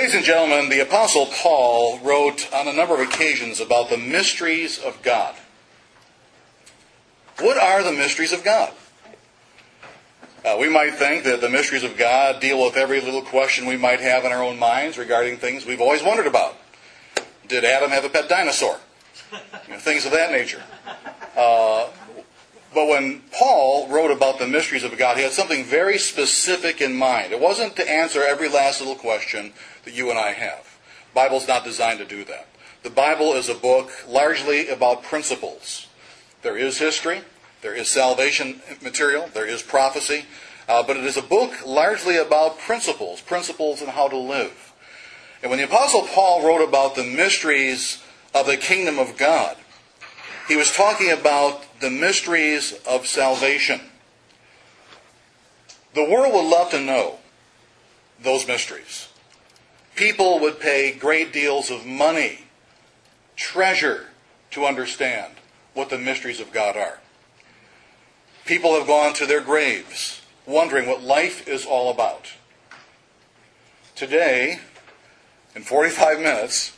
Ladies and gentlemen, the Apostle Paul wrote on a number of occasions about the mysteries of God. What are the mysteries of God? We might think that the mysteries of God deal with every little question we might have in our own minds regarding things we've always wondered about. Did Adam have a pet dinosaur? Things of that nature. But when Paul wrote about the mysteries of God, he had something very specific in mind. It wasn't to answer every last little question that you and I have. The Bible's not designed to do that. The Bible is a book largely about principles. There is history, there is salvation material, there is prophecy, but it is a book largely about principles in how to live. And when the Apostle Paul wrote about the mysteries of the kingdom of God, he was talking about the mysteries of salvation. The world would love to know those mysteries. People would pay great deals of money, treasure, to understand what the mysteries of God are. People have gone to their graves wondering what life is all about. Today, in 45 minutes,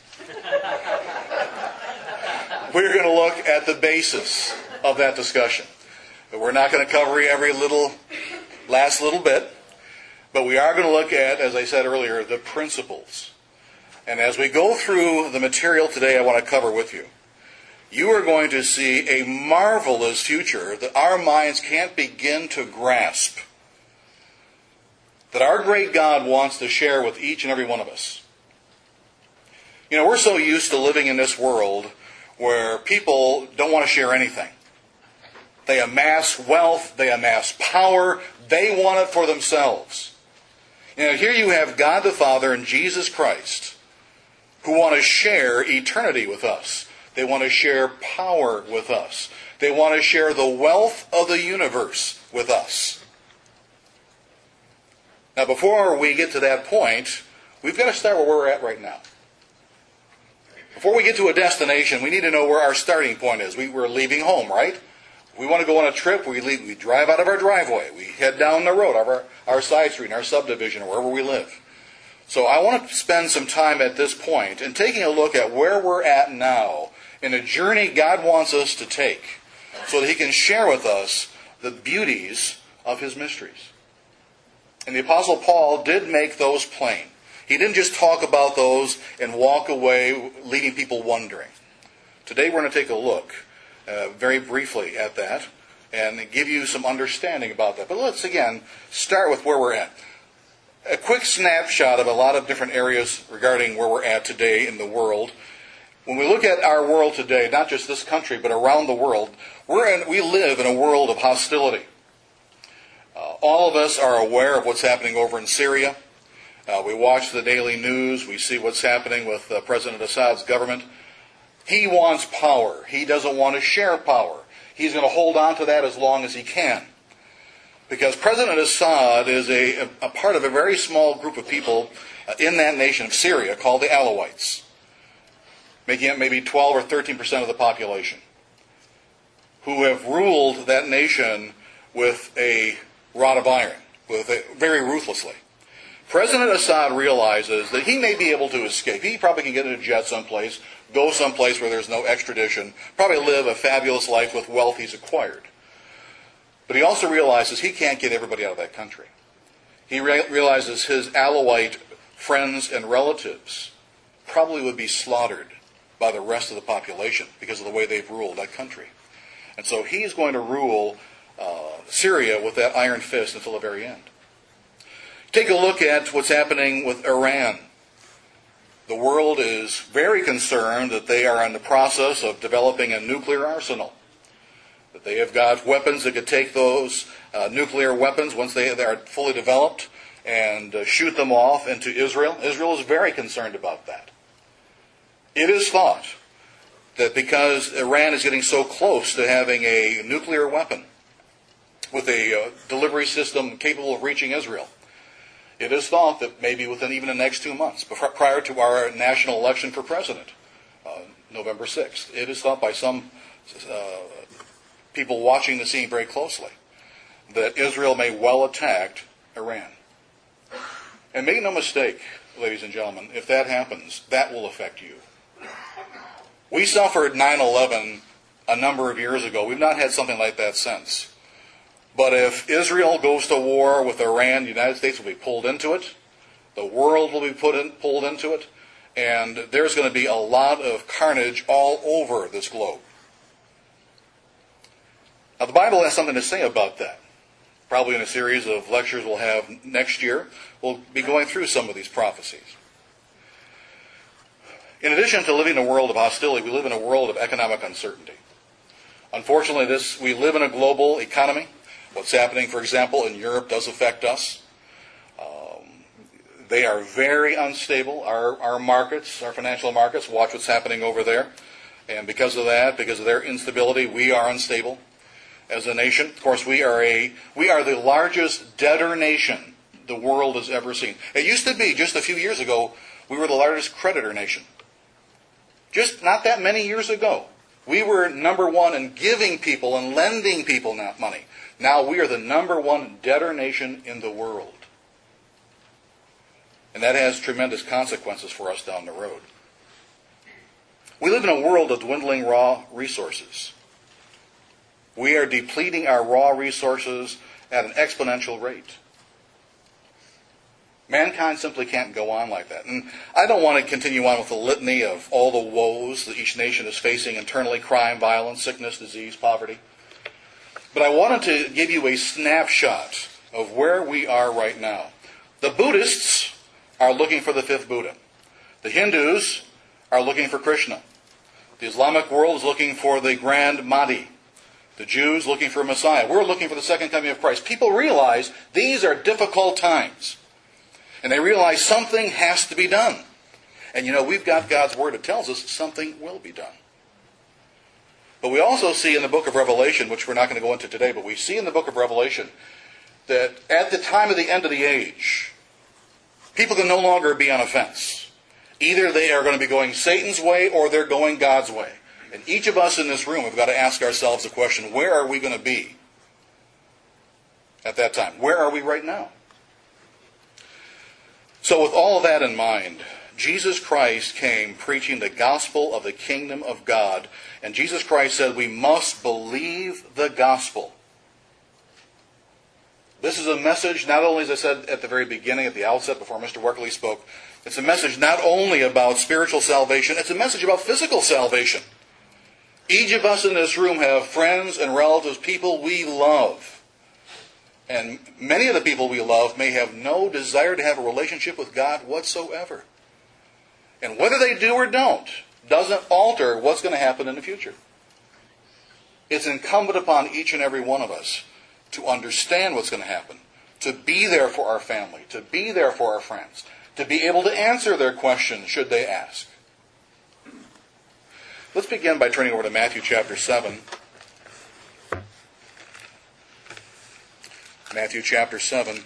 we're going to look at the basis of that discussion. But we're not going to cover every last little bit. But we are going to look at, as I said earlier, the principles. And as we go through the material today I want to cover with you, you are going to see a marvelous future that our minds can't begin to grasp. That our great God wants to share with each and every one of us. You know, we're so used to living in this world where people don't want to share anything. They amass wealth, they amass power, they want it for themselves. You know, here you have God the Father and Jesus Christ who want to share eternity with us. They want to share power with us. They want to share the wealth of the universe with us. Now, before we get to that point, we've got to start where we're at right now. Before we get to a destination, we need to know where our starting point is. We're leaving home, right? We want to go on a trip, we drive out of our driveway. We head down the road, our side street, our subdivision, or wherever we live. So I want to spend some time at this point in taking a look at where we're at now in a journey God wants us to take so that He can share with us the beauties of His mysteries. And the Apostle Paul did make those plain. He didn't just talk about those and walk away leaving people wondering. Today we're going to take a look very briefly at that and give you some understanding about that. But let's again start with where we're at. A quick snapshot of a lot of different areas regarding where we're at today in the world. When we look at our world today, not just this country, but around the world, we live in a world of hostility. All of us are aware of what's happening over in Syria. We watch the daily news. We see what's happening with President Assad's government. He wants power. He doesn't want to share power. He's going to hold on to that as long as he can. Because President Assad is a part of a very small group of people in that nation of Syria called the Alawites, making up maybe 12 or 13% of the population, who have ruled that nation with a rod of iron, very ruthlessly. President Assad realizes that he may be able to escape. He probably can get in a jet someplace, go someplace where there's no extradition, probably live a fabulous life with wealth he's acquired. But he also realizes he can't get everybody out of that country. He realizes his Alawite friends and relatives probably would be slaughtered by the rest of the population because of the way they've ruled that country. And so he's going to rule Syria with that iron fist until the very end. Take a look at what's happening with Iran. The world is very concerned that they are in the process of developing a nuclear arsenal. That they have got weapons that could take those nuclear weapons once they are fully developed and shoot them off into Israel. Israel is very concerned about that. It is thought that because Iran is getting so close to having a nuclear weapon with a delivery system capable of reaching Israel, it is thought that maybe within even the next 2 months, prior to our national election for president, November 6th, it is thought by some people watching the scene very closely that Israel may well attack Iran. And make no mistake, ladies and gentlemen, if that happens, that will affect you. We suffered 9/11 a number of years ago. We've not had something like that since. But if Israel goes to war with Iran, the United States will be pulled into it. The world will be pulled into it. And there's going to be a lot of carnage all over this globe. Now, the Bible has something to say about that. Probably in a series of lectures we'll have next year, we'll be going through some of these prophecies. In addition to living in a world of hostility, we live in a world of economic uncertainty. Unfortunately, we live in a global economy. What's happening, for example, in Europe does affect us. They are very unstable. Our markets, our financial markets, watch what's happening over there. And because of that, because of their instability, we are unstable as a nation. Of course, we are the largest debtor nation the world has ever seen. It used to be, just a few years ago, we were the largest creditor nation. Just not that many years ago, we were number one in giving people and lending people money. Now we are the number one debtor nation in the world. And that has tremendous consequences for us down the road. We live in a world of dwindling raw resources. We are depleting our raw resources at an exponential rate. Mankind simply can't go on like that. And I don't want to continue on with the litany of all the woes that each nation is facing internally: crime, violence, sickness, disease, poverty. But I wanted to give you a snapshot of where we are right now. The Buddhists are looking for the fifth Buddha. The Hindus are looking for Krishna. The Islamic world is looking for the Grand Mahdi. The Jews looking for Messiah. We're looking for the second coming of Christ. People realize these are difficult times. And they realize something has to be done. And we've got God's Word that tells us something will be done. But we also see in the book of Revelation, which we're not going to go into today, but we see in the book of Revelation that at the time of the end of the age, people can no longer be on a fence. Either they are going to be going Satan's way or they're going God's way. And each of us in this room have got to ask ourselves the question, where are we going to be at that time? Where are we right now? So with all of that in mind, Jesus Christ came preaching the gospel of the kingdom of God. And Jesus Christ said we must believe the gospel. This is a message, not only, as I said at the very beginning, at the outset, before Mr. Workley spoke, it's a message not only about spiritual salvation, it's a message about physical salvation. Each of us in this room have friends and relatives, people we love. And many of the people we love may have no desire to have a relationship with God whatsoever. And whether they do or don't doesn't alter what's going to happen in the future. It's incumbent upon each and every one of us to understand what's going to happen, to be there for our family, to be there for our friends, to be able to answer their questions should they ask. Let's begin by turning over to Matthew chapter 7. Matthew chapter 7.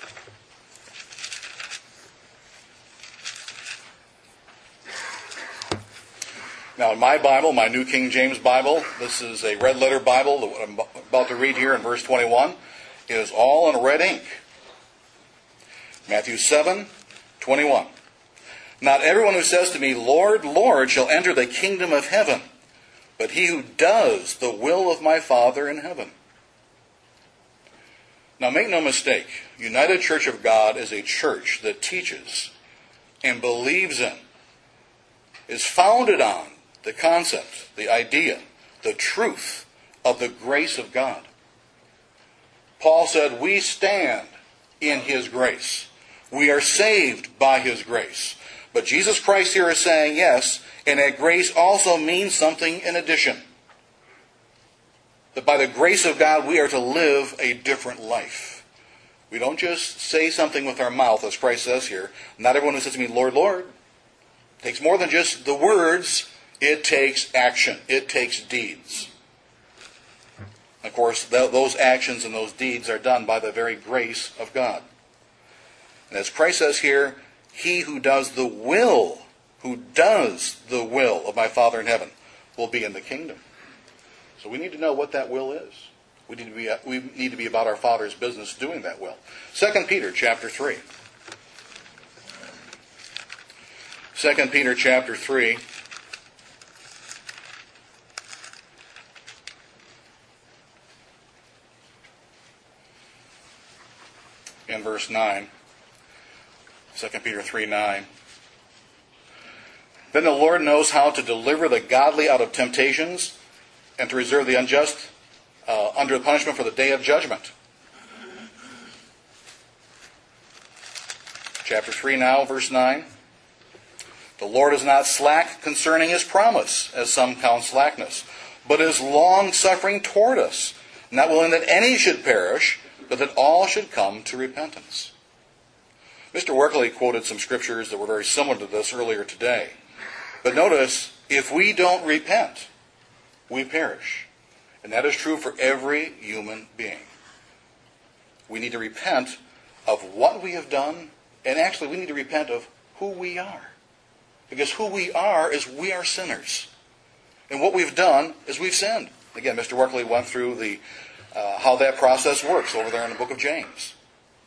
Now in my Bible, my New King James Bible, this is a red letter Bible. What I'm about to read here in verse 21 is all in red ink. Matthew 7:21. Not everyone who says to me, Lord, Lord, shall enter the kingdom of heaven, but he who does the will of my Father in heaven. Now make no mistake, United Church of God is a church that teaches and believes in, is founded on the concept, the idea, the truth of the grace of God. Paul said, we stand in His grace. We are saved by His grace. But Jesus Christ here is saying, yes, and that grace also means something in addition. That by the grace of God, we are to live a different life. We don't just say something with our mouth, as Christ says here. Not everyone who says to me, Lord, Lord. It takes more than just the words. It takes action. It takes deeds. Of course, those actions and those deeds are done by the very grace of God. And as Christ says here, he who does the will of my Father in heaven will be in the kingdom. So we need to know what that will is. We need to be about our Father's business doing that will. 2 Peter chapter 3. 2 Peter chapter 3. In verse 9. 2 Peter 3:9. Then the Lord knows how to deliver the godly out of temptations and to reserve the unjust under the punishment for the day of judgment. Chapter 3 now, verse 9. The Lord is not slack concerning his promise, as some count slackness, but is long-suffering toward us, not willing that any should perish, but that all should come to repentance. Mr. Workley quoted some scriptures that were very similar to this earlier today. But notice, if we don't repent, we perish. And that is true for every human being. We need to repent of what we have done, and actually we need to repent of who we are. Because who we are is we are sinners. And what we've done is we've sinned. Again, Mr. Workley went through the how that process works over there in the book of James.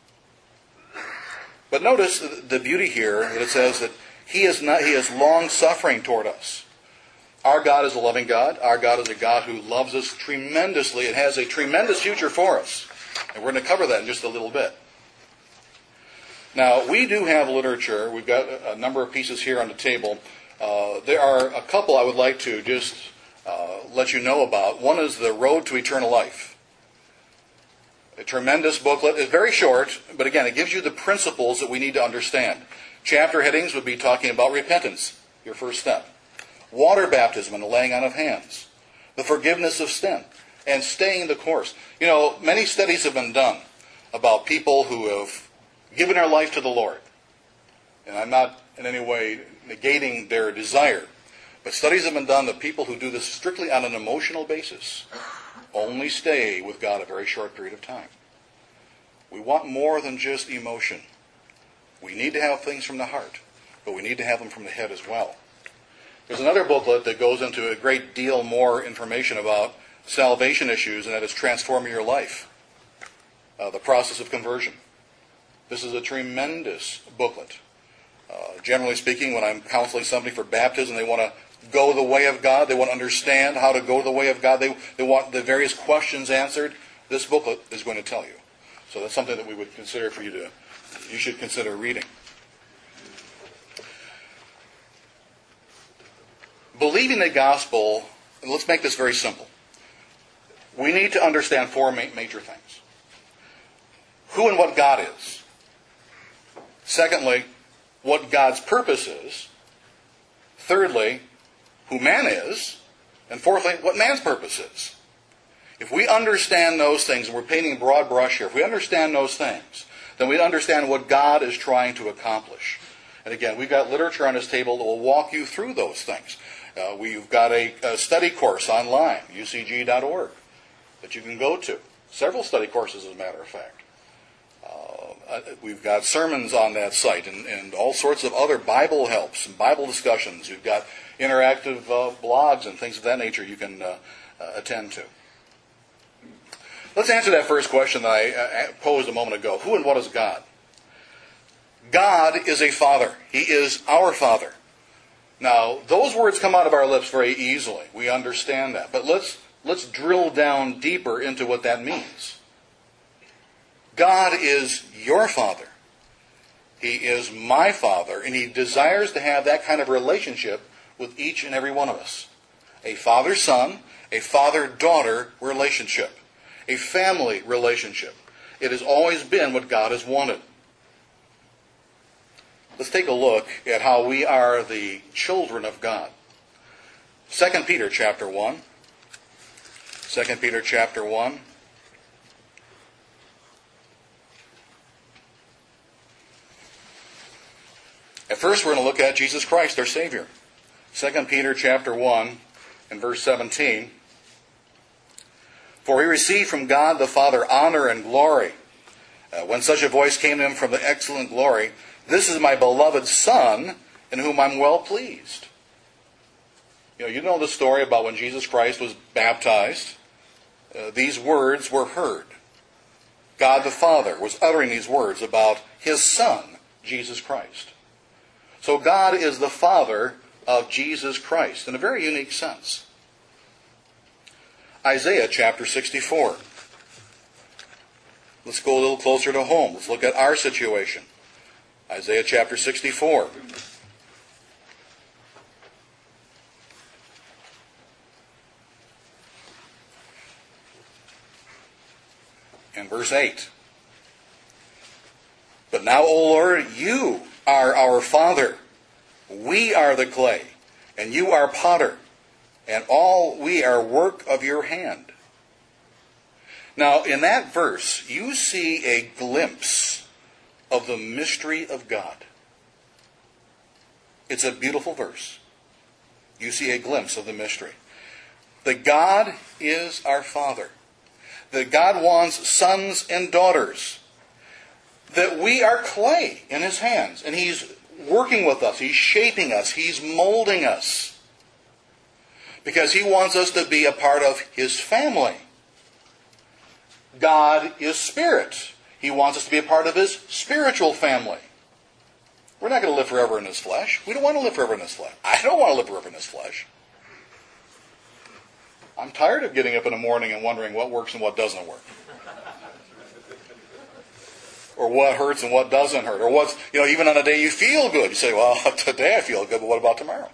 But notice the beauty here that it says that He is long-suffering toward us. Our God is a loving God. Our God is a God who loves us tremendously and has a tremendous future for us. And we're going to cover that in just a little bit. Now, we do have literature. We've got a number of pieces here on the table. There are a couple I would like to just let you know about. One is The Road to Eternal Life. A tremendous booklet. It's very short, but again, it gives you the principles that we need to understand. Chapter headings would be talking about repentance, your first step. Water baptism and the laying on of hands. The forgiveness of sin. And staying the course. You know, many studies have been done about people who have given their life to the Lord. And I'm not in any way negating their desire. But studies have been done that people who do this strictly on an emotional basis only stay with God a very short period of time. We want more than just emotion. We need to have things from the heart, but we need to have them from the head as well. There's another booklet that goes into a great deal more information about salvation issues, and that is Transforming Your Life, the process of conversion. This is a tremendous booklet. Generally speaking, when I'm counseling somebody for baptism, they want to go the way of God. They want to understand how to go the way of God. They want the various questions answered. This booklet is going to tell you. So that's something that we would consider for you should consider reading. Believing the gospel, and let's make this very simple. We need to understand four major things. Who and what God is. Secondly, what God's purpose is. Thirdly, who man is. And fourthly, what man's purpose is. If we understand those things, and we're painting a broad brush here, if we understand those things, then we understand what God is trying to accomplish. And again, we've got literature on this table that will walk you through those things. We've got a study course online, ucg.org, that you can go to. Several study courses, as a matter of fact. We've got sermons on that site and all sorts of other Bible helps and Bible discussions. You've got interactive blogs and things of that nature you can attend to. Let's answer that first question that I posed a moment ago. Who and what is God? God is a Father. He is our Father. Now, those words come out of our lips very easily. We understand that. But let's drill down deeper into what that means. God is your Father. He is my Father, and He desires to have that kind of relationship with each and every one of us. A father-son, a father-daughter relationship. A family relationship. It has always been what God has wanted. Let's take a look at how we are the children of God. 2 Peter chapter 1. 2 Peter chapter 1. At first we're going to look at Jesus Christ, our Savior. 2 Peter chapter 1 and verse 17. For he received from God the Father honor and glory. When such a voice came to him from the excellent glory, this is my beloved Son, in whom I'm well pleased. You know the story about when Jesus Christ was baptized. These words were heard. God the Father was uttering these words about His Son, Jesus Christ. So God is the Father of Jesus Christ in a very unique sense. Isaiah chapter 64. Let's go a little closer to home. Let's look at our situation. Isaiah chapter 64. And verse 8. But now, O Lord, you are our Father. We are the clay, and you are potter, and all we are work of your hand. Now, in that verse, you see a glimpse of the mystery of God. It's a beautiful verse. You see a glimpse of the mystery. That God is our Father. That God wants sons and daughters. That we are clay in His hands. And He's working with us. He's shaping us. He's molding us. Because He wants us to be a part of His family. God is spirit. He wants us to be a part of His spiritual family. We're not going to live forever in this flesh. We don't want to live forever in this flesh. I don't want to live forever in this flesh. I'm tired of getting up in the morning and wondering what works and what doesn't work. Or what hurts and what doesn't hurt. Or what's, even on a day you feel good. You say, well, today I feel good, but what about tomorrow?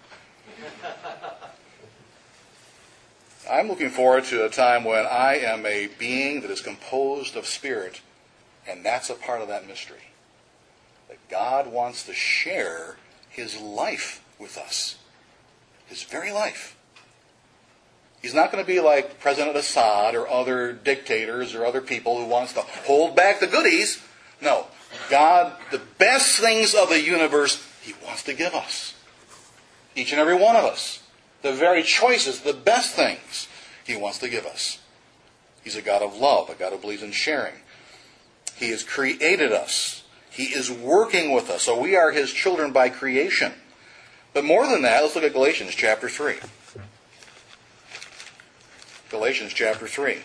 I'm looking forward to a time when I am a being that is composed of spirit, and that's a part of that mystery. That God wants to share His life with us. His very life. He's not going to be like President Assad or other dictators or other people who wants to hold back the goodies. No. God, the best things of the universe, He wants to give us. Each and every one of us. The very choices, the best things He wants to give us. He's a God of love, a God who believes in sharing. He has created us. He is working with us. So we are His children by creation. But more than that, let's look at Galatians chapter 3. Galatians chapter 3.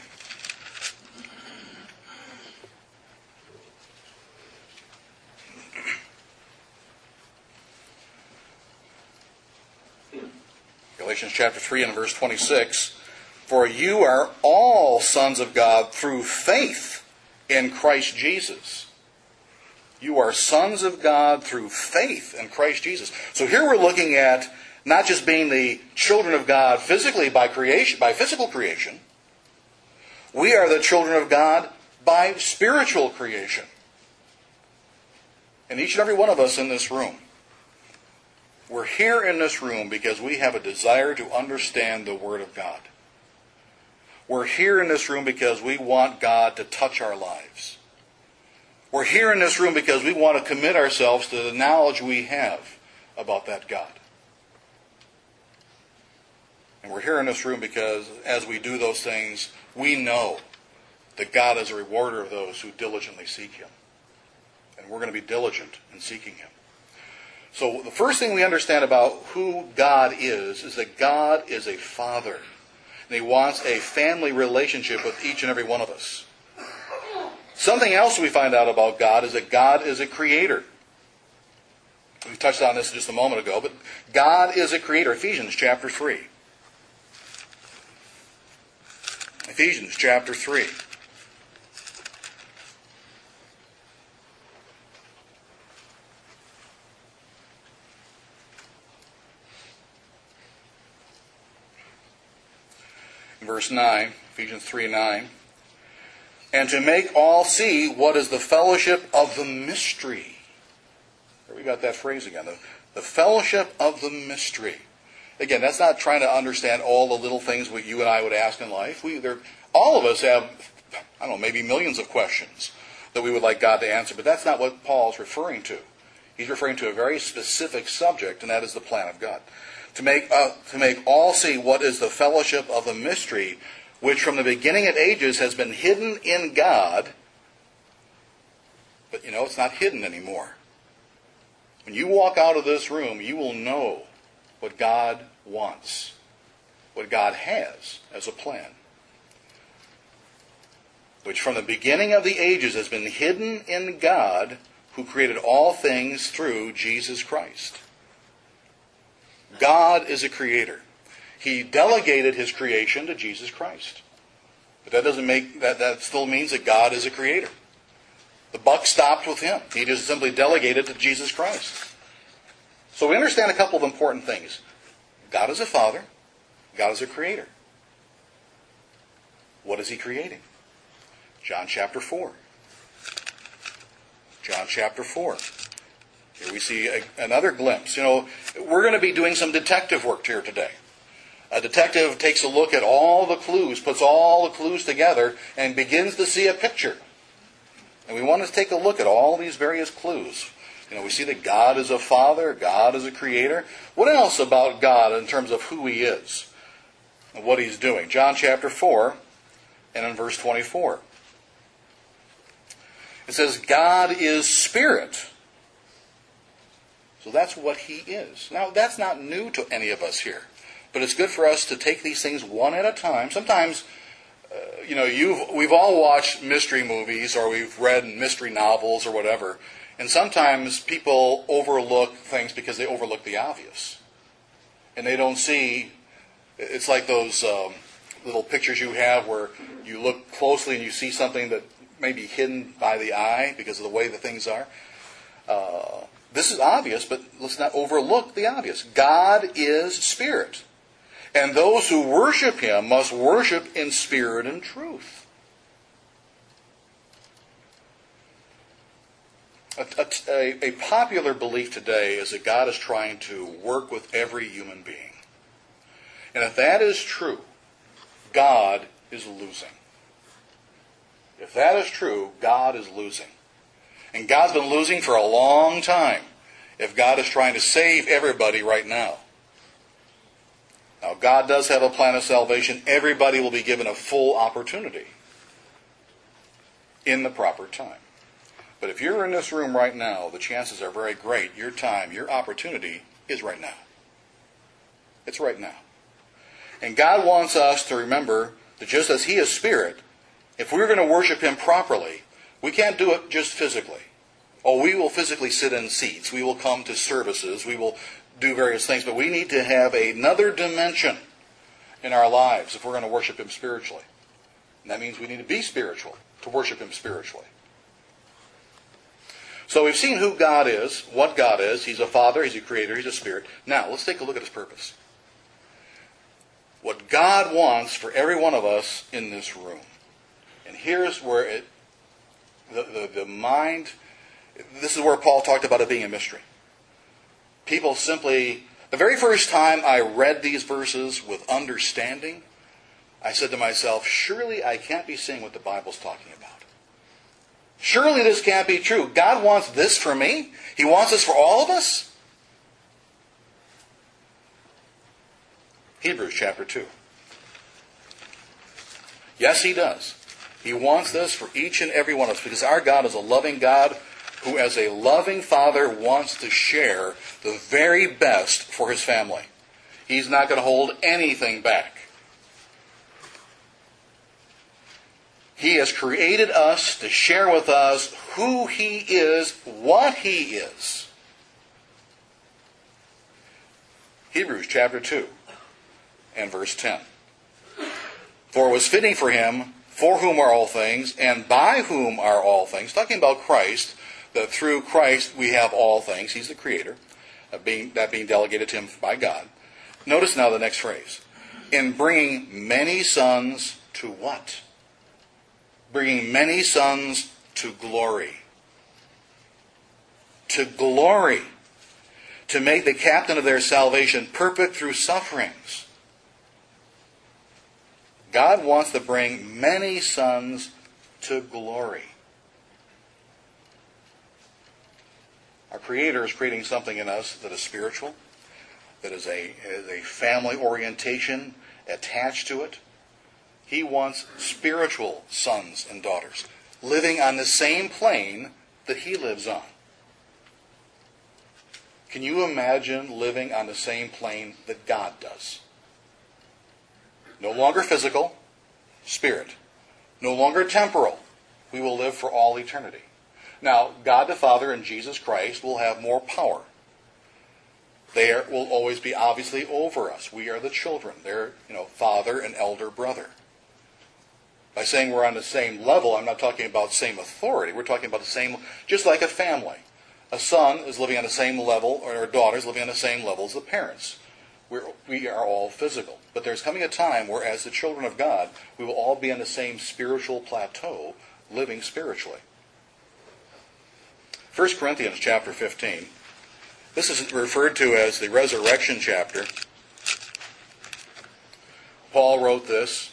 Galatians chapter 3 and verse 26. For you are all sons of God through faith in Christ Jesus. You are sons of God through faith in Christ Jesus. So here we're looking at not just being the children of God physically by creation, by physical creation. We are the children of God by spiritual creation. And each and every one of us in this room. We're here in this room because we have a desire to understand the Word of God. We're here in this room because we want God to touch our lives. We're here in this room because we want to commit ourselves to the knowledge we have about that God. And we're here in this room because as we do those things, we know that God is a rewarder of those who diligently seek Him. And we're going to be diligent in seeking Him. So the first thing we understand about who God is that God is a Father. And He wants a family relationship with each and every one of us. Something else we find out about God is that God is a creator. We touched on this just a moment ago, but God is a creator. Ephesians chapter 3. Ephesians chapter 3. Verse 9, Ephesians 3:9. And to make all see what is the fellowship of the mystery. There we got that phrase again. The fellowship of the mystery. Again, that's not trying to understand all the little things what you and I would ask in life. All of us have, maybe millions of questions that we would like God to answer. But that's not what Paul's referring to. He's referring to a very specific subject, and that is the plan of God. To make all see what is the fellowship of the mystery, which from the beginning of ages has been hidden in God. But it's not hidden anymore. When you walk out of this room, you will know what God wants, what God has as a plan, which from the beginning of the ages has been hidden in God, who created all things through Jesus Christ. God is a creator. He delegated his creation to Jesus Christ. But that doesn't make that still means that God is a creator. The buck stopped with him. He just simply delegated to Jesus Christ. So we understand a couple of important things. God is a father. God is a creator. What is he creating? John chapter 4. John chapter 4. Here we see another glimpse. We're going to be doing some detective work here today. A detective takes a look at all the clues, puts all the clues together, and begins to see a picture. And we want to take a look at all these various clues. We see that God is a father, God is a creator. What else about God in terms of who he is and what he's doing? John chapter 4 and in verse 24. It says, God is spirit. So that's what he is. Now, that's not new to any of us here. But it's good for us to take these things one at a time. Sometimes, we've all watched mystery movies or we've read mystery novels or whatever. And sometimes people overlook things because they overlook the obvious. And they don't see, it's like those little pictures you have where you look closely and you see something that may be hidden by the eye because of the way the things are. This is obvious, but let's not overlook the obvious. God is spirit. And those who worship him must worship in spirit and truth. A popular belief today is that God is trying to work with every human being. And if that is true, God is losing. If that is true, God is losing. And God's been losing for a long time if God is trying to save everybody right now. Now, God does have a plan of salvation. Everybody will be given a full opportunity in the proper time. But if you're in this room right now, the chances are very great your time, your opportunity is right now. It's right now. And God wants us to remember that just as he is spirit, if we're going to worship him properly, we can't do it just physically. We will physically sit in seats. We will come to services. We will do various things. But we need to have another dimension in our lives if we're going to worship him spiritually. And that means we need to be spiritual to worship him spiritually. So we've seen who God is, what God is. He's a father, he's a creator, he's a spirit. Now, let's take a look at his purpose. What God wants for every one of us in this room. And here's where the mind, this is where Paul talked about it being a mystery. People simply, the very first time I read these verses with understanding, I said to myself, surely I can't be seeing what the Bible's talking about. Surely this can't be true. God wants this for me? He wants this for all of us? Hebrews chapter 2. Yes, he does. He wants this for each and every one of us because our God is a loving God who as a loving father wants to share the very best for his family. He's not going to hold anything back. He has created us to share with us who he is, what he is. Hebrews chapter 2 and verse 10. For it was fitting for him, for whom are all things, and by whom are all things, talking about Christ, that through Christ we have all things. He's the creator, that being delegated to him by God. Notice now the next phrase. In bringing many sons to what? Bringing many sons to glory. To glory. To make the captain of their salvation perfect through sufferings. God wants to bring many sons to glory. Our Creator is creating something in us that is spiritual, that is a family orientation attached to it. He wants spiritual sons and daughters living on the same plane that he lives on. Can you imagine living on the same plane that God does? No longer physical, spirit. No longer temporal. We will live for all eternity. Now, God the Father and Jesus Christ will have more power. Will always be obviously over us. We are the children. They're, father and elder brother. By saying we're on the same level, I'm not talking about same authority. We're talking about the same, just like a family. A son is living on the same level, or a daughter is living on the same level as the parents. We are all physical. But there's coming a time where, as the children of God, we will all be on the same spiritual plateau, living spiritually. 1 Corinthians chapter 15. This is referred to as the resurrection chapter. Paul wrote this.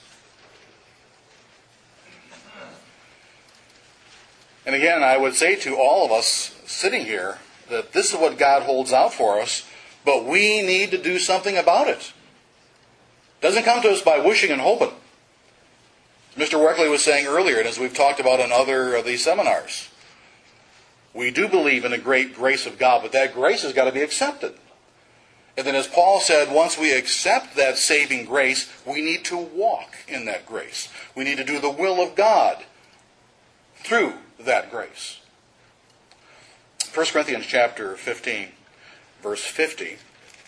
And again, I would say to all of us sitting here that this is what God holds out for us, but we need to do something about it. It doesn't come to us by wishing and hoping. As Mr. Weckley was saying earlier, and as we've talked about in other of these seminars, we do believe in the great grace of God, but that grace has got to be accepted. And then as Paul said, once we accept that saving grace, we need to walk in that grace. We need to do the will of God through that grace. 1 Corinthians chapter 15, verse 50.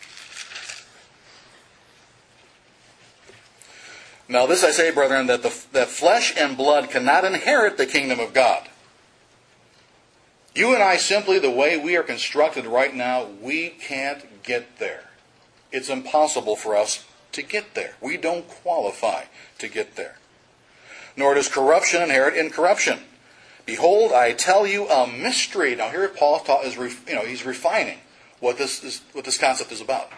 Now this I say, brethren, that flesh and blood cannot inherit the kingdom of God. You and I, simply the way we are constructed right now, we can't get there. It's impossible for us to get there. We don't qualify to get there. Nor does corruption inherit incorruption. Behold, I tell you a mystery. Now here Paul he's refining what this concept is about.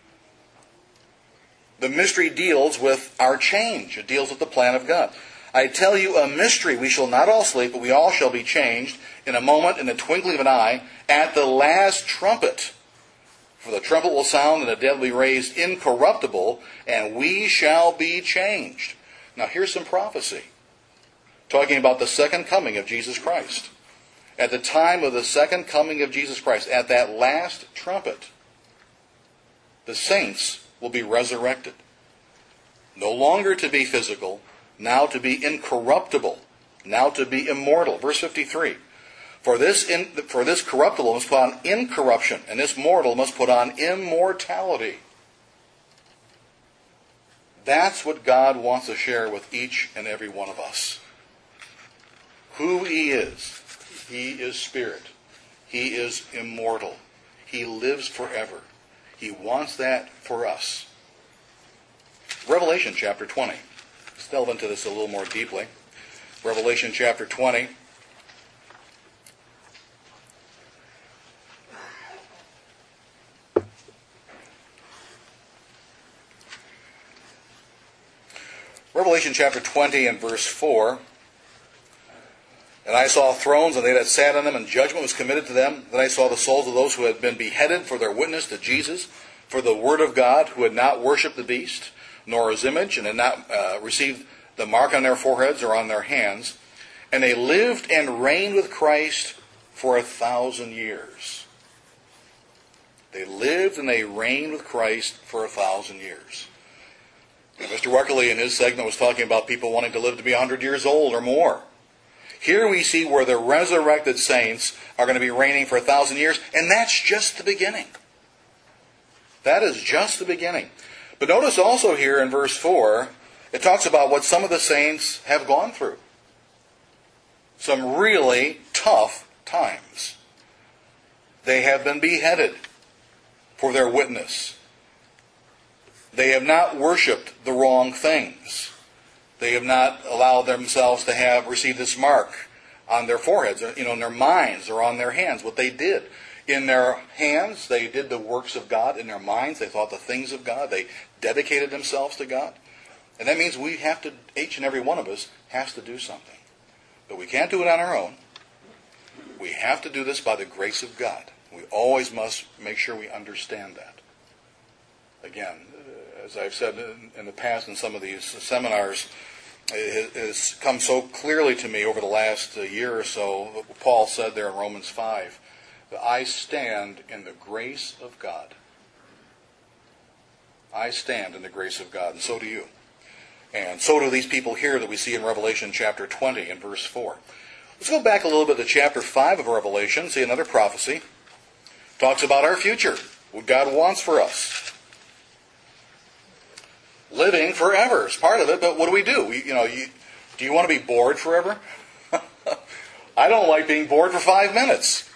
The mystery deals with our change. It deals with the plan of God. I tell you a mystery. We shall not all sleep, but we all shall be changed in a moment, in the twinkling of an eye, at the last trumpet. For the trumpet will sound, and the dead will be raised incorruptible, and we shall be changed. Now here's some prophecy, talking about the second coming of Jesus Christ. At the time of the second coming of Jesus Christ, at that last trumpet, the saints will be resurrected. No longer to be physical, now to be incorruptible, now to be immortal. Verse 53. For this corruptible must put on incorruption, and this mortal must put on immortality. That's what God wants to share with each and every one of us. Who He is. He is Spirit. He is immortal. He lives forever. He wants that for us. Revelation chapter 20. Let's delve into this a little more deeply. Revelation chapter 20. Revelation chapter 20 and verse 4. And I saw thrones, and they that sat on them, and judgment was committed to them. Then I saw the souls of those who had been beheaded for their witness to Jesus, for the word of God, who had not worshipped the beast, nor his image, and had not received the mark on their foreheads or on their hands. And they lived and reigned with Christ for 1,000 years. They lived and they reigned with Christ for 1,000 years. And Mr. Weckley in his segment was talking about people wanting to live to be 100 years old or more. Here we see where the resurrected saints are going to be reigning for 1,000 years, and that's just the beginning. That is just the beginning. But notice also here in verse 4, it talks about what some of the saints have gone through. Some really tough times. They have been beheaded for their witness. They have not worshipped the wrong things. They have not allowed themselves to have received this mark on their foreheads, in their minds or on their hands. What they did. In their hands, they did the works of God. In their minds, they thought the things of God. They dedicated themselves to God. And that means we have to, each and every one of us has to do something. But we can't do it on our own. We have to do this by the grace of God. We always must make sure we understand that. Again, as I've said in the past in some of these seminars, it has come so clearly to me over the last year or so. Paul said there in Romans 5, that I stand in the grace of God. I stand in the grace of God, and so do you. And so do these people here that we see in Revelation chapter 20 and verse 4. Let's go back a little bit to chapter 5 of Revelation, see another prophecy. Talks about our future. what God wants for us. Living forever is part of it, but what do we do? Do you want to be bored forever? I don't like being bored for 5 minutes.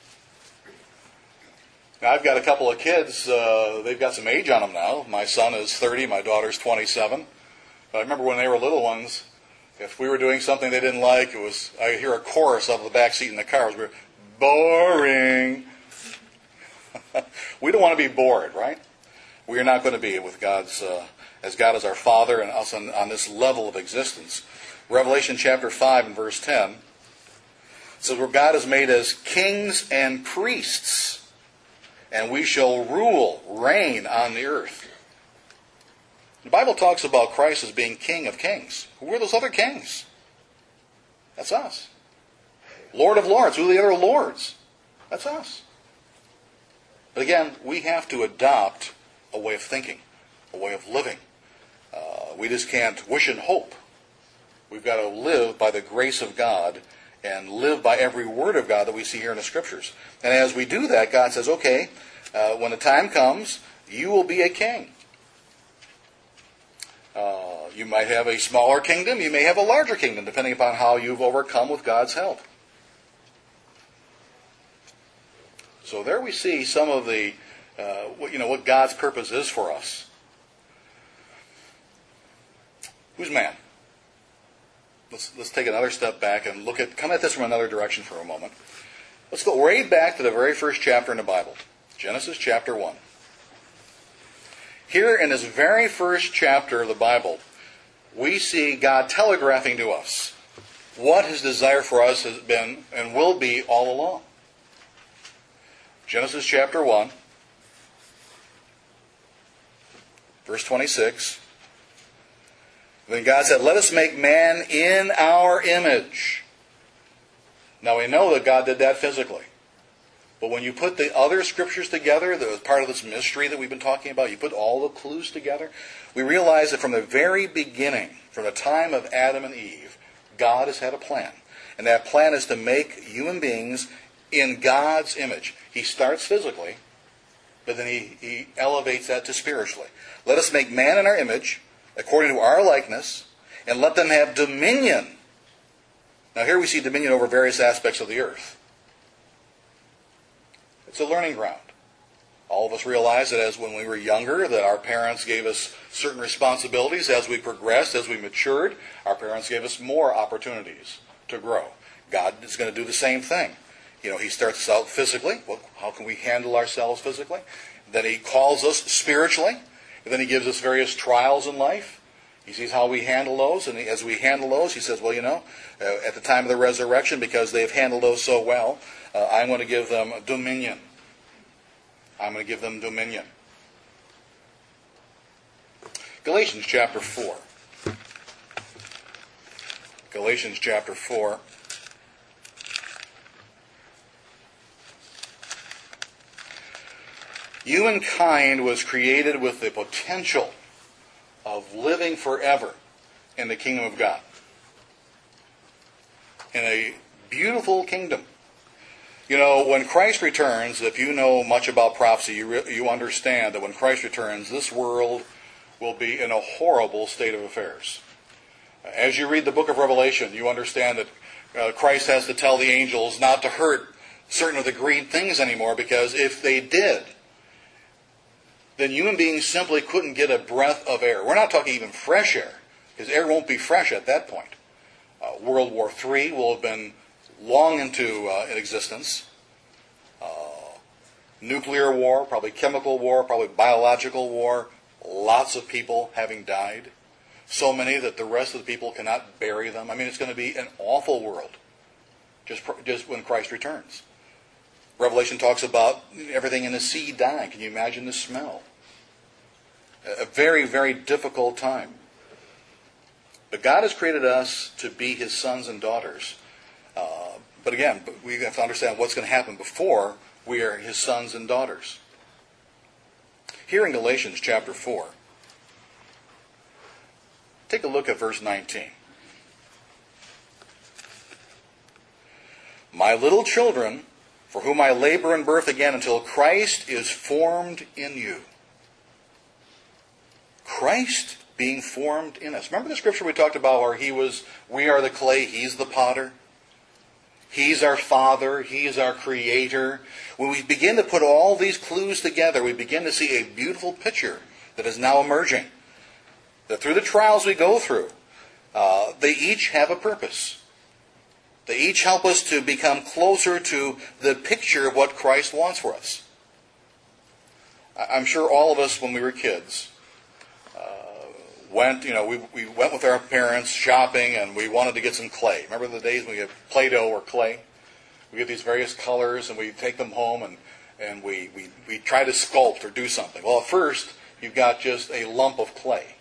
Now, I've got a couple of kids. They've got some age on them now. My son is 30. My daughter's 27. But I remember when they were little ones, if we were doing something they didn't like, I hear a chorus out of the back seat in the car. It was boring. We don't want to be bored, right? We are not going to be with as God is our Father and us on this level of existence. Revelation chapter 5 and verse 10 says, where God is made as kings and priests, and we shall reign on the earth. The Bible talks about Christ as being King of kings. Who are those other kings? That's us. Lord of lords. Who are the other lords? That's us. But again, we have to adopt a way of thinking, a way of living. We just can't wish and hope. We've got to live by the grace of God and live by every word of God that we see here in the Scriptures. And as we do that, God says, okay, when the time comes, you will be a king. You might have a smaller kingdom. You may have a larger kingdom, depending upon how you've overcome with God's help. So there we see some of the, what God's purpose is for us. Who's man? Let's take another step back and come at this from another direction for a moment. Let's go right back to the very first chapter in the Bible, Genesis chapter 1. Here in this very first chapter of the Bible, we see God telegraphing to us what His desire for us has been and will be all along. Genesis chapter 1, verse 26. Then God said, let us make man in our image. Now we know that God did that physically. But when you put the other scriptures together, the part of this mystery that we've been talking about, you put all the clues together, we realize that from the very beginning, from the time of Adam and Eve, God has had a plan. And that plan is to make human beings in God's image. He starts physically, but then he elevates that to spiritually. Let us make man in our image, according to our likeness, and let them have dominion. Now here we see dominion over various aspects of the earth. It's a learning ground. All of us realize that as when we were younger, that our parents gave us certain responsibilities. As we progressed, as we matured, our parents gave us more opportunities to grow. God is going to do the same thing. He starts us out physically. How can we handle ourselves physically? Then He calls us spiritually. And then He gives us various trials in life. He sees how we handle those. And as we handle those, He says, at the time of the resurrection, because they've handled those so well, I'm going to give them dominion. I'm going to give them dominion. Galatians chapter 4. Galatians chapter 4. Humankind was created with the potential of living forever in the kingdom of God. In a beautiful kingdom. When Christ returns, if you know much about prophecy, you understand that when Christ returns, this world will be in a horrible state of affairs. As you read the book of Revelation, you understand that Christ has to tell the angels not to hurt certain of the green things anymore, because if they did, then human beings simply couldn't get a breath of air. We're not talking even fresh air, because air won't be fresh at that point. World War III will have been long into existence. Nuclear war, probably chemical war, probably biological war. Lots of people having died. So many that the rest of the people cannot bury them. It's going to be an awful world just when Christ returns. Revelation talks about everything in the sea dying. Can you imagine the smell? A very, very difficult time. But God has created us to be His sons and daughters. But again, we have to understand what's going to happen before we are His sons and daughters. Here in Galatians chapter 4, take a look at verse 19. My little children, for whom I labor in birth again until Christ is formed in you. Christ being formed in us. Remember the scripture we talked about where we are the clay, He's the potter? He's our Father, He is our Creator. When we begin to put all these clues together, we begin to see a beautiful picture that is now emerging. That through the trials we go through, they each have a purpose. They each help us to become closer to the picture of what Christ wants for us. I'm sure all of us, when we were kids, we went with our parents shopping and we wanted to get some clay. Remember the days when we had Play-Doh or clay? We get these various colors and we take them home and we try to sculpt or do something. Well, at first, you've got just a lump of clay.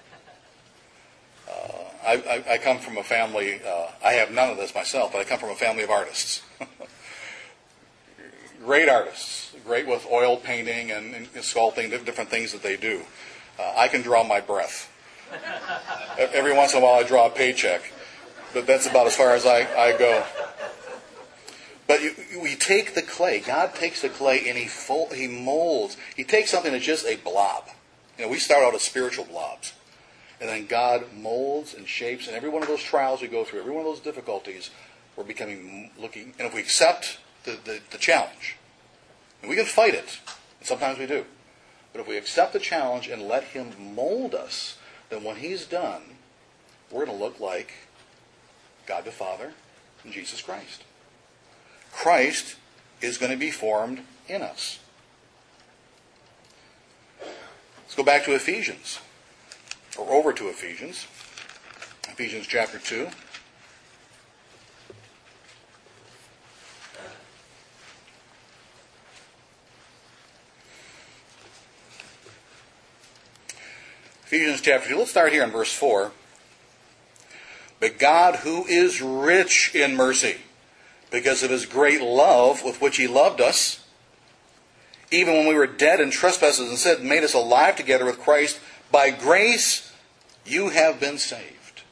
I come from a family, I have none of this myself, but I come from a family of artists. Great artists, great with oil painting and sculpting, different things that they do. I can draw my breath. Every once in a while I draw a paycheck, but that's about as far as I go. But we take the clay. God takes the clay and He molds. He takes something that's just a blob. We start out as spiritual blobs. And then God molds and shapes. And every one of those trials we go through, every one of those difficulties, we're looking. And if we accept the challenge, and we can fight it, and sometimes we do. But if we accept the challenge and let Him mold us, then when He's done, we're going to look like God the Father and Jesus Christ. Christ is going to be formed in us. Let's go back to Ephesians, or over to Ephesians. Ephesians chapter 2. Ephesians chapter 2. Let's start here in verse 4. But God, who is rich in mercy, because of His great love with which He loved us, even when we were dead in trespasses and sin, made us alive together with Christ. By grace you have been saved.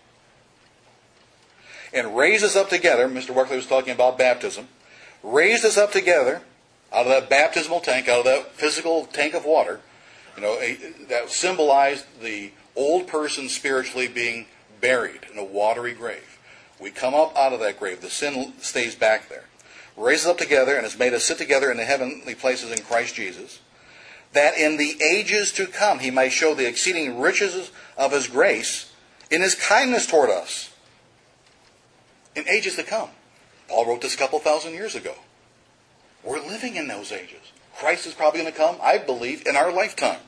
And raised us up together. Mr. Barclay was talking about baptism. Raised us up together out of that baptismal tank, out of that physical tank of water. That symbolized the old person spiritually being buried in a watery grave. We come up out of that grave. The sin stays back there. Raised us up together and has made us sit together in the heavenly places in Christ Jesus, that in the ages to come He might show the exceeding riches of His grace in His kindness toward us. In ages to come. Paul wrote this a couple thousand years ago. We're living in those ages. Christ is probably going to come, I believe, in our lifetime.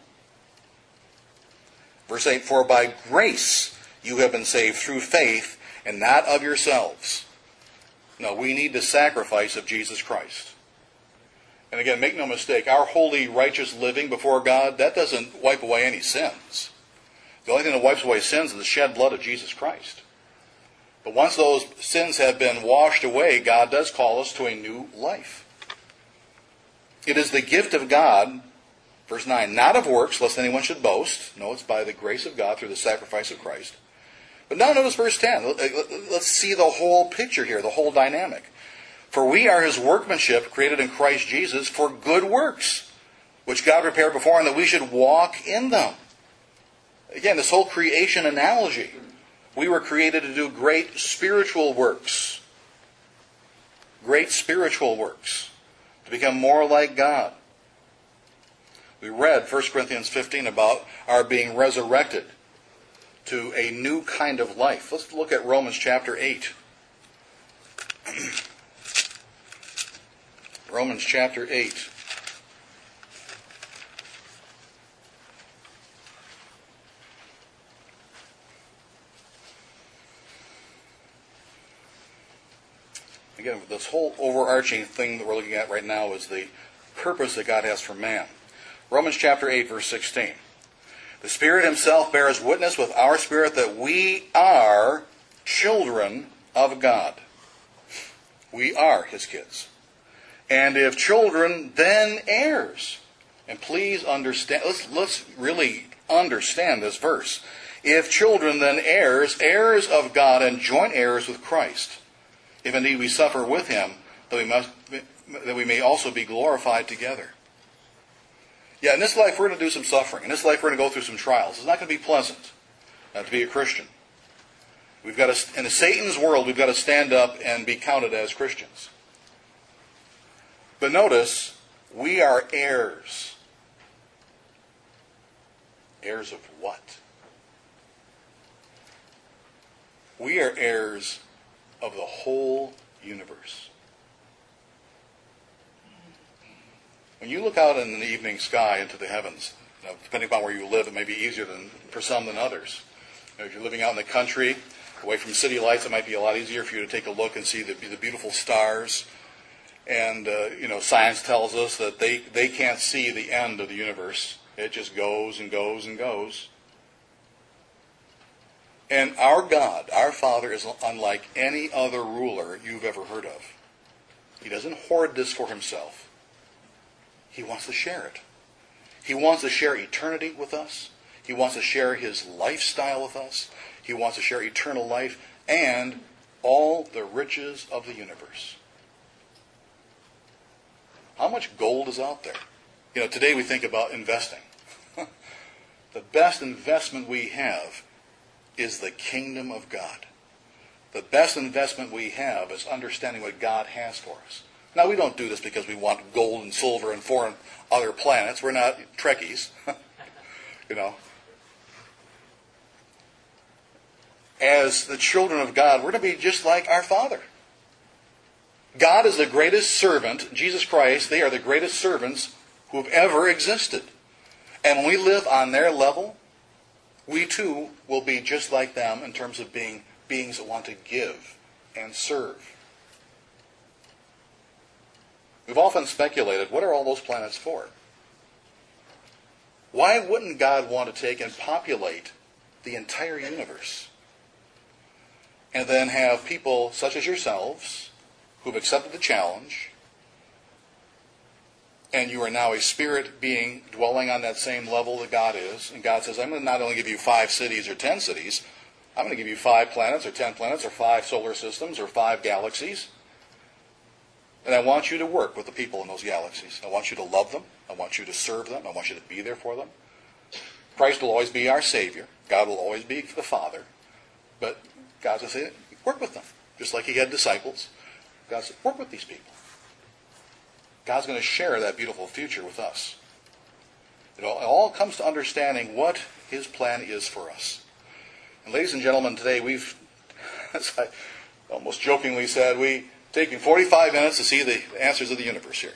Verse 8, for by grace you have been saved through faith, and not of yourselves. No, we need the sacrifice of Jesus Christ. And again, make no mistake, our holy, righteous living before God, that doesn't wipe away any sins. The only thing that wipes away sins is the shed blood of Jesus Christ. But once those sins have been washed away, God does call us to a new life. It is the gift of God, verse 9, not of works, lest anyone should boast. No, it's by the grace of God through the sacrifice of Christ. But now notice verse 10. Let's see the whole picture here, the whole dynamic. For we are His workmanship, created in Christ Jesus for good works, which God prepared beforehand that we should walk in them. Again, this whole creation analogy. We were created to do great spiritual works. Great spiritual works. To become more like God. We read 1 Corinthians 15 about our being resurrected to a new kind of life. Let's look at Romans chapter 8. Romans chapter 8. Again, this whole overarching thing that we're looking at right now is the purpose that God has for man. Romans chapter 8, verse 16. The Spirit Himself bears witness with our spirit that we are children of God. We are His kids. And if children, then heirs. And please understand, let's really understand this verse. If children, then heirs, heirs of God and joint heirs with Christ. If indeed we suffer with Him, though we we may also be glorified together. Yeah, in this life we're going to do some suffering. In this life we're going to go through some trials. It's not going to be pleasant to be a Christian. We've got to, in Satan's world, we've got to stand up and be counted as Christians. But notice, we are heirs. Heirs of what? We are heirs of the whole universe. When you look out in the evening sky into the heavens, depending upon where you live, it may be easier for some than others. If you're living out in the country, away from city lights, it might be a lot easier for you to take a look and see the beautiful stars. And, science tells us that they can't see the end of the universe. It just goes and goes and goes. And our God, our Father, is unlike any other ruler you've ever heard of. He doesn't hoard this for himself. He wants to share it. He wants to share eternity with us. He wants to share his lifestyle with us. He wants to share eternal life and all the riches of the universe. How much gold is out there? Today we think about investing. The best investment we have is the kingdom of God. The best investment we have is understanding what God has for us. Now, we don't do this because we want gold and silver and foreign other planets. We're not Trekkies. As the children of God, we're to be just like our Father. God is the greatest servant. Jesus Christ, they are the greatest servants who have ever existed. And when we live on their level, we too will be just like them in terms of being beings that want to give and serve. We've often speculated, what are all those planets for? Why wouldn't God want to take and populate the entire universe? And then have people such as yourselves who've accepted the challenge, and you are now a spirit being dwelling on that same level that God is. And God says, I'm going to not only give you 5 cities or 10 cities, I'm going to give you 5 planets or 10 planets or 5 solar systems or 5 galaxies. And I want you to work with the people in those galaxies. I want you to love them. I want you to serve them. I want you to be there for them. Christ will always be our Savior. God will always be the Father. But God will say, work with them. Just like he had disciples. God said, work with these people. God's going to share that beautiful future with us. It all comes to understanding what his plan is for us. And ladies and gentlemen, today we've, as I almost jokingly said, we've taken 45 minutes to see the answers of the universe here.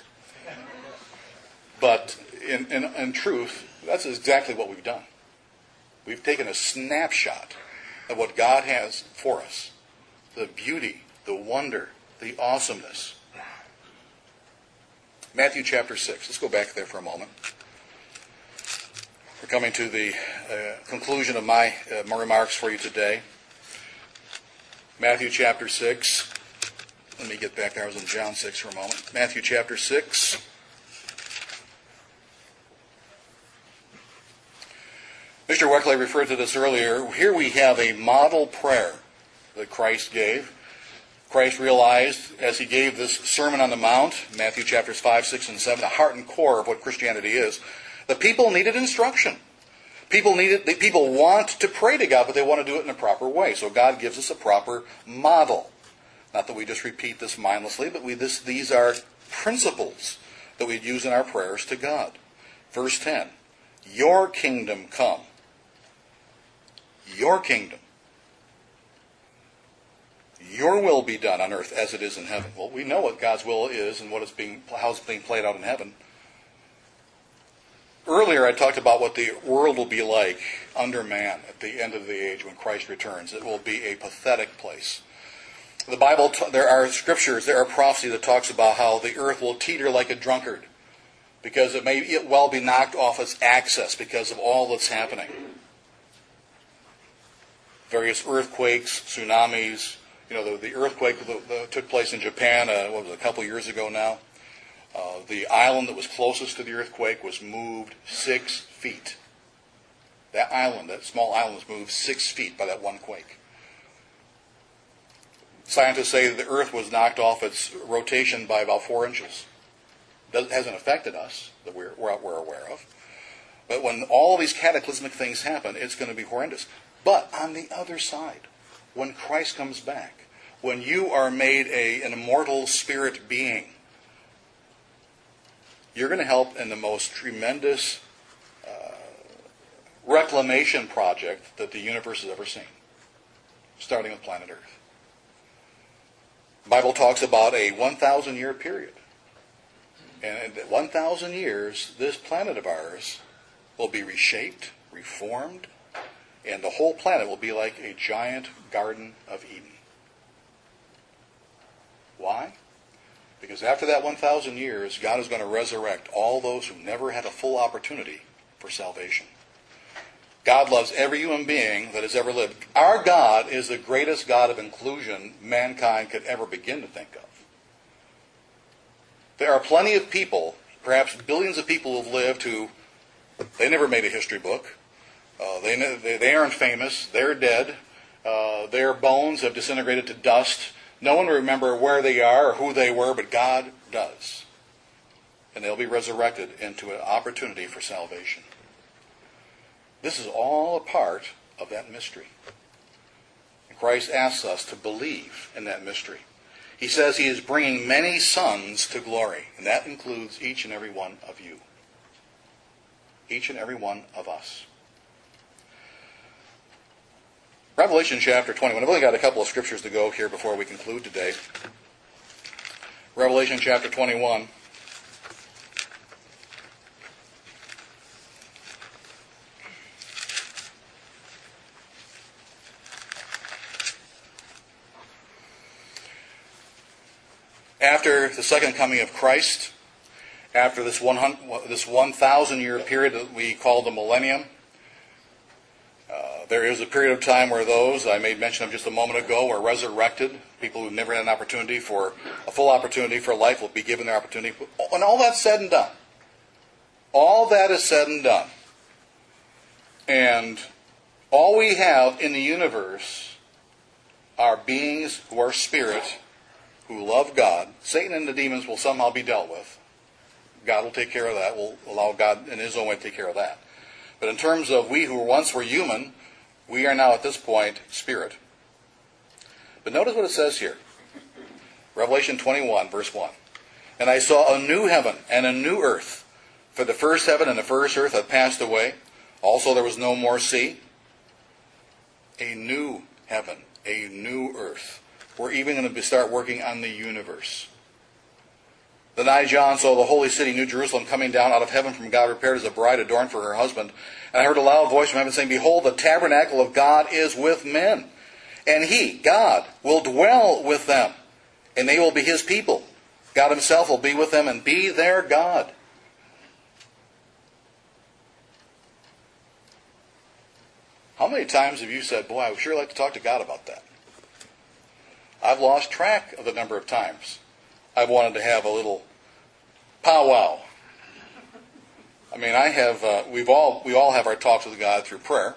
But in truth, that's exactly what we've done. We've taken a snapshot of what God has for us. The beauty, the wonder, the awesomeness. Matthew chapter 6. Let's go back there for a moment. We're coming to the conclusion of my remarks for you today. Matthew chapter 6. Let me get back there. I was in John 6 for a moment. Matthew chapter 6. Mr. Weckley referred to this earlier. Here we have a model prayer that Christ gave. Christ realized as he gave this Sermon on the Mount, Matthew chapters 5, 6, and 7, the heart and core of what Christianity is. The people needed instruction. People want to pray to God, but they want to do it in a proper way. So God gives us a proper model. Not that we just repeat this mindlessly, but these are principles that we use in our prayers to God. Verse 10, your kingdom come. Your kingdom. Your will be done on earth as it is in heaven. Well, we know what God's will is and how it's being played out in heaven. Earlier I talked about what the world will be like under man at the end of the age when Christ returns. It will be a pathetic place. The Bible, there are scriptures, there are prophecy that talks about how the earth will teeter like a drunkard because it may well be knocked off its axis because of all that's happening. Various earthquakes, tsunamis. The earthquake that took place in Japan, a couple years ago now. The island that was closest to the earthquake was moved 6 feet. That small island was moved 6 feet by that one quake. Scientists say that the Earth was knocked off its rotation by about 4 inches. It hasn't affected us that we're aware of. But when all these cataclysmic things happen, it's going to be horrendous. But on the other side, when Christ comes back, when you are made an immortal spirit being, you're going to help in the most tremendous reclamation project that the universe has ever seen, starting with planet Earth. The Bible talks about a 1,000-year period. And in 1,000 years, this planet of ours will be reshaped, reformed, and the whole planet will be like a giant Garden of Eden. Why? Because after that 1,000 years, God is going to resurrect all those who never had a full opportunity for salvation. God loves every human being that has ever lived. Our God is the greatest God of inclusion mankind could ever begin to think of. There are plenty of people, perhaps billions of people who have lived who, they never made a history book. They aren't famous. They're dead. Their bones have disintegrated to dust. No one will remember where they are or who they were, but God does. And they'll be resurrected into an opportunity for salvation. This is all a part of that mystery. And Christ asks us to believe in that mystery. He says he is bringing many sons to glory, and that includes each and every one of you. Each and every one of us. Revelation chapter 21. I've only got a couple of scriptures to go here before we conclude today. Revelation chapter 21. After the second coming of Christ, after this 1,000-year period that we call the millennium, there is a period of time where those I made mention of just a moment ago are resurrected. People who never had an opportunity for a full opportunity for life will be given their opportunity. When all that's said and done, all that is said and done, and all we have in the universe are beings who are spirit, who love God. Satan and the demons will somehow be dealt with. God will take care of that. We'll allow God in His own way to take care of that. But in terms of we who once were human, we are now at this point spirit. But notice what it says here. Revelation 21, verse 1. And I saw a new heaven and a new earth. For the first heaven and the first earth had passed away. Also there was no more sea. A new heaven, a new earth. We're even going to start working on the universe. Then I, John, saw the holy city, New Jerusalem, coming down out of heaven from God, prepared as a bride adorned for her husband. And I heard a loud voice from heaven saying, Behold, the tabernacle of God is with men. And He, God, will dwell with them. And they will be His people. God Himself will be with them and be their God. How many times have you said, boy, I would sure like to talk to God about that? I've lost track of the number of times I've wanted to have a little powwow. I mean, we all have our talks with God through prayer.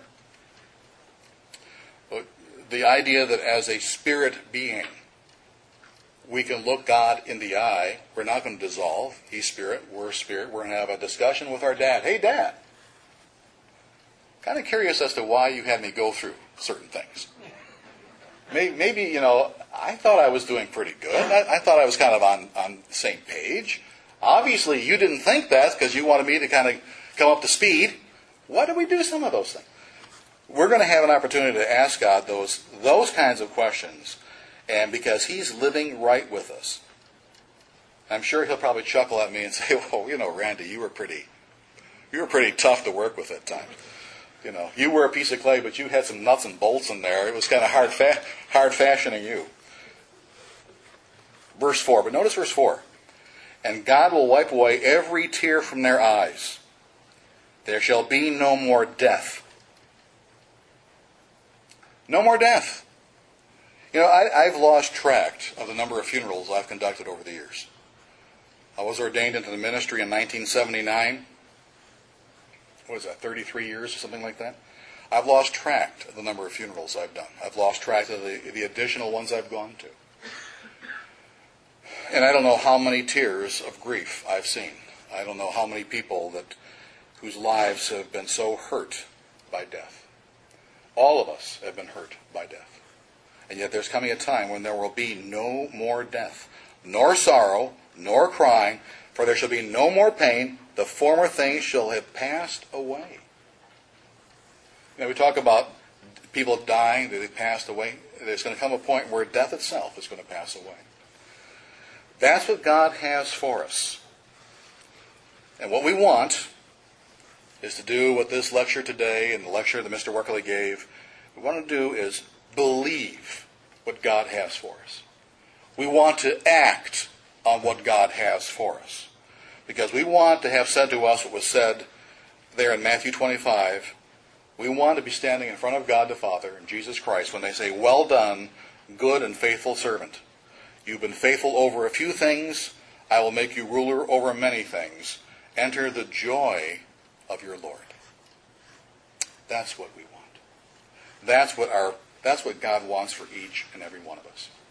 But the idea that as a spirit being, we can look God in the eye. We're not going to dissolve. He's spirit. We're spirit. We're going to have a discussion with our dad. Hey, Dad. Kind of curious as to why you had me go through certain things. Maybe, I thought I was doing pretty good. I thought I was kind of on the same page. Obviously, you didn't think that because you wanted me to kind of come up to speed. Why do we do some of those things? We're going to have an opportunity to ask God those kinds of questions, and because He's living right with us. I'm sure He'll probably chuckle at me and say, well, Randy, you were pretty tough to work with at times. You were a piece of clay, but you had some nuts and bolts in there. It was kind of hard fashioning you. Verse 4, but notice verse 4. And God will wipe away every tear from their eyes. There shall be no more death. No more death. I've lost track of the number of funerals I've conducted over the years. I was ordained into the ministry in 1979. What is that, 33 years or something like that? I've lost track of the number of funerals I've done. I've lost track of the additional ones I've gone to. And I don't know how many tears of grief I've seen. I don't know how many people whose lives have been so hurt by death. All of us have been hurt by death. And yet there's coming a time when there will be no more death, nor sorrow, nor crying, for there shall be no more pain. The former things shall have passed away. We talk about people dying, that they passed away. There's going to come a point where death itself is going to pass away. That's what God has for us. And what we want is to do what this lecture today and the lecture that Mr. Werkley gave, we want to do is believe what God has for us. We want to act on what God has for us. Because we want to have said to us what was said there in Matthew 25. We want to be standing in front of God the Father and Jesus Christ when they say, "Well done, good and faithful servant. You've been faithful over a few things. I will make you ruler over many things. Enter the joy of your Lord." That's what we want. That's what God wants for each and every one of us.